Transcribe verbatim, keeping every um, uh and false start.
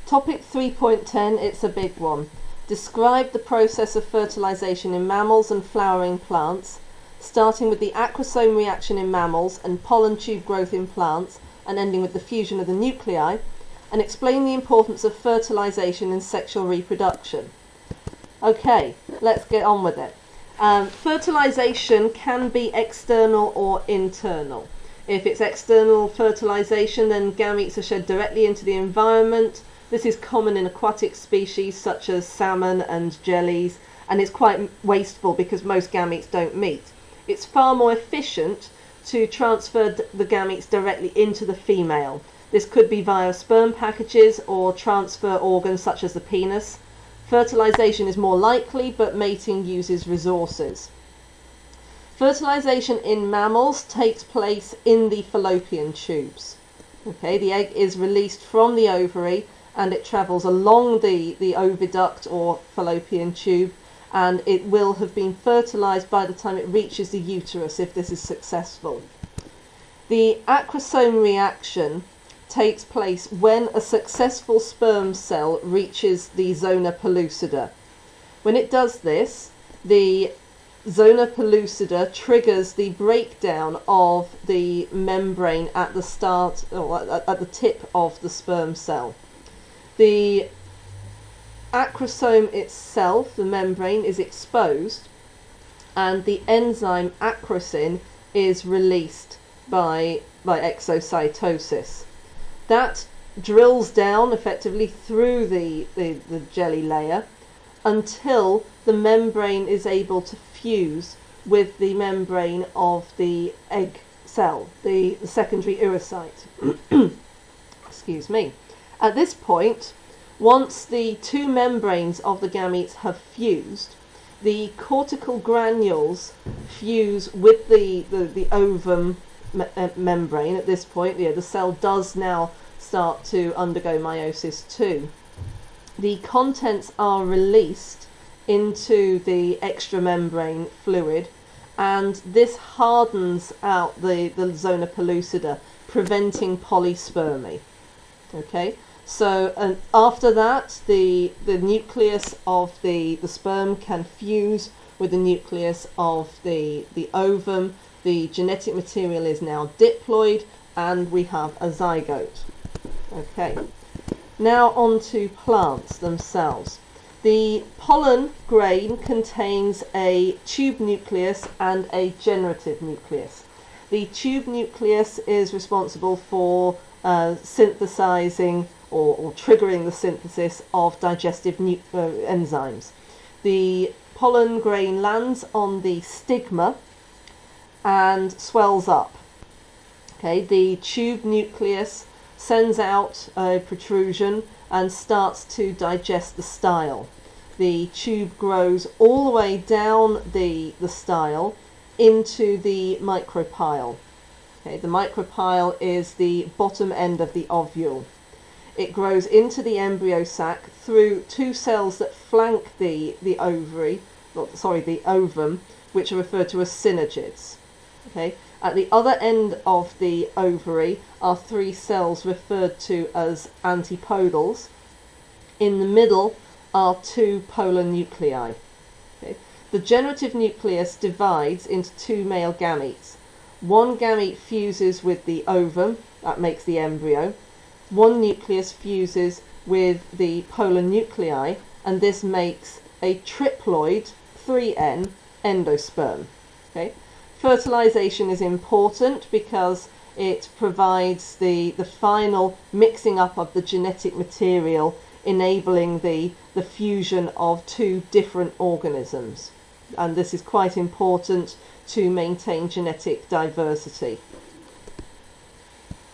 Topic three point ten, it's a big one. Describe the process of fertilization in mammals and flowering plants, starting with the acrosome reaction in mammals and pollen tube growth in plants, and ending with the fusion of the nuclei, and explain the importance of fertilization in sexual reproduction. Okay, let's get on with it. Um, fertilization can be external or internal. If it's external fertilization, then gametes are shed directly into the environment. This is common in aquatic species such as salmon and jellies, and it's quite wasteful because most gametes don't meet. It's far more efficient to transfer the gametes directly into the female. This could be via sperm packages or transfer organs such as the penis. Fertilization is more likely, but mating uses resources. Fertilization in mammals takes place in the fallopian tubes. Okay, the egg is released from the ovary and it travels along the, the oviduct or fallopian tube, and it will have been fertilized by the time it reaches the uterus if this is successful. The acrosome reaction takes place when a successful sperm cell reaches the zona pellucida. When it does this, the zona pellucida triggers the breakdown of the membrane at the start, or at, at the tip of the sperm cell. The acrosome itself, the membrane, is exposed, and the enzyme acrosin is released by, by exocytosis. That drills down effectively through the, the, the jelly layer until the membrane is able to fuse with the membrane of the egg cell, the, the secondary oocyte. Excuse me. At this point, once the two membranes of the gametes have fused, the cortical granules fuse with the, the, the ovum me uh, membrane. At this point, yeah, the cell does now start to undergo meiosis too. The contents are released into the extramembrane fluid, and this hardens out the, the zona pellucida, preventing polyspermy. Okay, so and after that, the, the nucleus of the, the sperm can fuse with the nucleus of the, the ovum. The genetic material is now diploid, and we have a zygote. Okay, now on to plants themselves. The pollen grain contains a tube nucleus and a generative nucleus. The tube nucleus is responsible for uh, synthesizing or, or triggering the synthesis of digestive nu uh, enzymes. The pollen grain lands on the stigma and swells up. Okay, the tube nucleus sends out a protrusion and starts to digest the style. The tube grows all the way down the, the style into the micropyle. Okay, the micropyle is the bottom end of the ovule. It grows into the embryo sac through two cells that flank the, the ovary, not, sorry, the ovum, which are referred to as synergids. Okay, at the other end of the ovary are three cells referred to as antipodals. In the middle are two polar nuclei. Okay. The generative nucleus divides into two male gametes. One gamete fuses with the ovum, that makes the embryo. One nucleus fuses with the polar nuclei, and this makes a triploid, three N, endosperm. Okay. Fertilization is important because it provides the, the final mixing up of the genetic material, enabling the, the fusion of two different organisms. And this is quite important to maintain genetic diversity.